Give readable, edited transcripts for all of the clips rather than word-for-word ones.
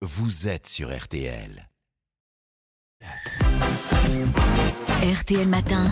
vous êtes sur RTL. RTL Matin.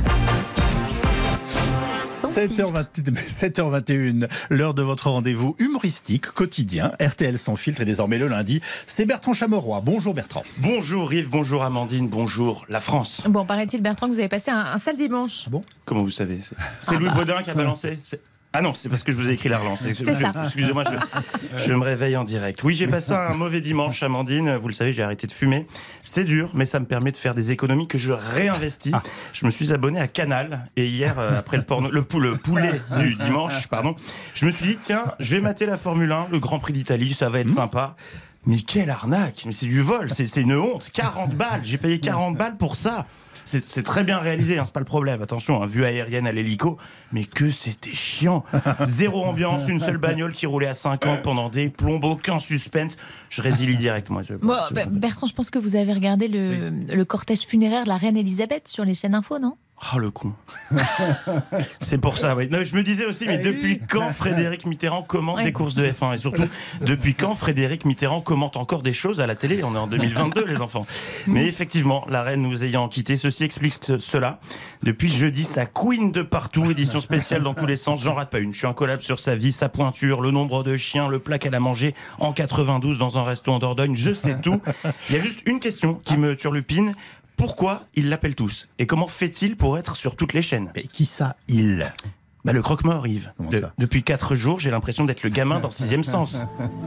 7h21, l'heure de votre rendez-vous humoristique quotidien. RTL sans filtre et désormais le lundi, c'est Bertrand Chameroy. Bonjour Bertrand. Bonjour Yves, bonjour Amandine, bonjour la France. Bon, paraît-il Bertrand que vous avez passé un sale dimanche. Ah bon ? Comment vous savez ? C'est Louis Baudin qui a balancé ? Ah non, c'est parce que je vous ai écrit la relance. ça. Excusez-moi, je me réveille en direct. Oui, j'ai passé un mauvais dimanche, Amandine. Vous le savez, j'ai arrêté de fumer. C'est dur, mais ça me permet de faire des économies que je réinvestis. Je me suis abonné à Canal. Et hier, après le poulet du dimanche, je me suis dit, tiens, je vais mater la Formule 1, le Grand Prix d'Italie, ça va être sympa. Mais quelle arnaque! Mais c'est du vol, c'est une honte. 40 balles, j'ai payé 40 balles pour ça. C'est très bien réalisé, c'est pas le problème. Attention, vue aérienne à l'hélico, mais que c'était chiant. Zéro ambiance, une seule bagnole qui roulait à 50 pendant des plombs, aucun suspense. Je résilie direct, moi. Bertrand, je pense que vous avez regardé le cortège funéraire de la reine Elisabeth sur les chaînes info, non ? Oh le con. C'est pour ça, oui. Non, je me disais aussi, mais depuis quand Frédéric Mitterrand commente des courses de F1 ? Et surtout, depuis quand Frédéric Mitterrand commente encore des choses à la télé ? On est en 2022, les enfants. Mais effectivement, la reine nous ayant quittés, ceci explique cela. Depuis jeudi, sa queen de partout, édition spéciale dans tous les sens, j'en rate pas une. Je suis incollable sur sa vie, sa pointure, le nombre de chiens, le plat qu'elle a mangé en 92 dans un resto en Dordogne, je sais tout. Il y a juste une question qui me turlupine. Pourquoi ils l'appellent tous ? Et comment fait-il pour être sur toutes les chaînes ? Et qui ça, il ? Le croque-mort, Yves. Depuis 4 jours, j'ai l'impression d'être le gamin dans Sixième Sens.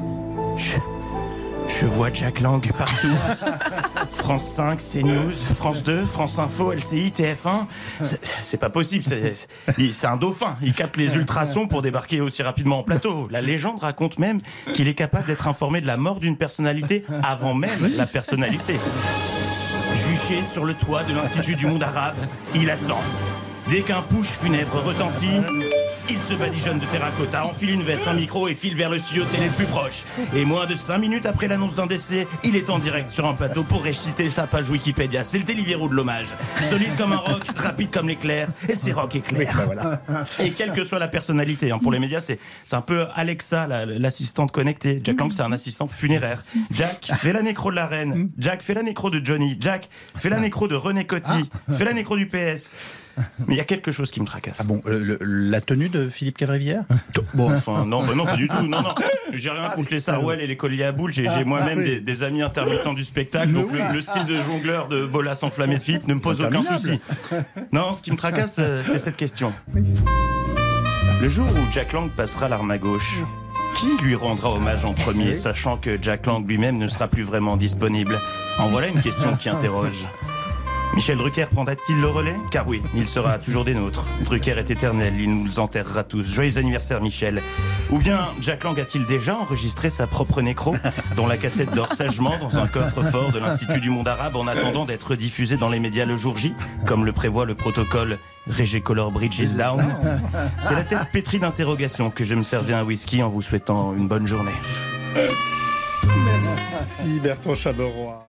Je vois Jack Lang partout. France 5, CNews, France 2, France Info, LCI, TF1. C'est pas possible, c'est un dauphin. Il capte les ultrasons pour débarquer aussi rapidement en plateau. La légende raconte même qu'il est capable d'être informé de la mort d'une personnalité avant même la personnalité. Juché sur le toit de l'Institut du monde arabe, il attend. Dès qu'un push funèbre retentit, il se badigeonne de terracotta, enfile une veste, un micro et file vers le studio télé le plus proche. Et moins de 5 minutes après l'annonce d'un décès, il est en direct sur un plateau pour réciter sa page Wikipédia. C'est le Deliveroo de l'hommage. Solide comme un roc, rapide comme l'éclair, et c'est rock éclair. Oui, voilà. Et quelle que soit la personnalité, pour les médias, c'est un peu Alexa, l'assistante connectée. Jack Lang, c'est un assistant funéraire. Jack, fais la nécro de la reine. Jack, fais la nécro de Johnny. Jack, fais la nécro de René Coty. Fais la nécro du PS. Mais il y a quelque chose qui me tracasse. Ah bon, la tenue de Philippe Cavrivière ? Bon, enfin, non, pas du tout. Non. J'ai rien contre les sarouels et les colliers à boules. J'ai moi-même des amis intermittents du spectacle. Donc le style de jongleur de Bolas enflammé de Philippe ne me pose aucun souci. Non, ce qui me tracasse, c'est cette question. Le jour où Jack Lang passera l'arme à gauche, qui lui rendra hommage en premier, sachant que Jack Lang lui-même ne sera plus vraiment disponible ? En voilà une question qui interroge. Michel Drucker prendra-t-il le relais ? Car oui, il sera toujours des nôtres. Drucker est éternel, il nous enterrera tous. Joyeux anniversaire Michel. Ou bien Jack Lang a-t-il déjà enregistré sa propre nécro, dont la cassette dort sagement dans un coffre-fort de l'Institut du monde arabe en attendant d'être diffusée dans les médias le jour J, comme le prévoit le protocole Régé Color Bridge is down. C'est la tête pétrie d'interrogation que je me servais un whisky en vous souhaitant une bonne journée. Merci Bertrand Chameroy.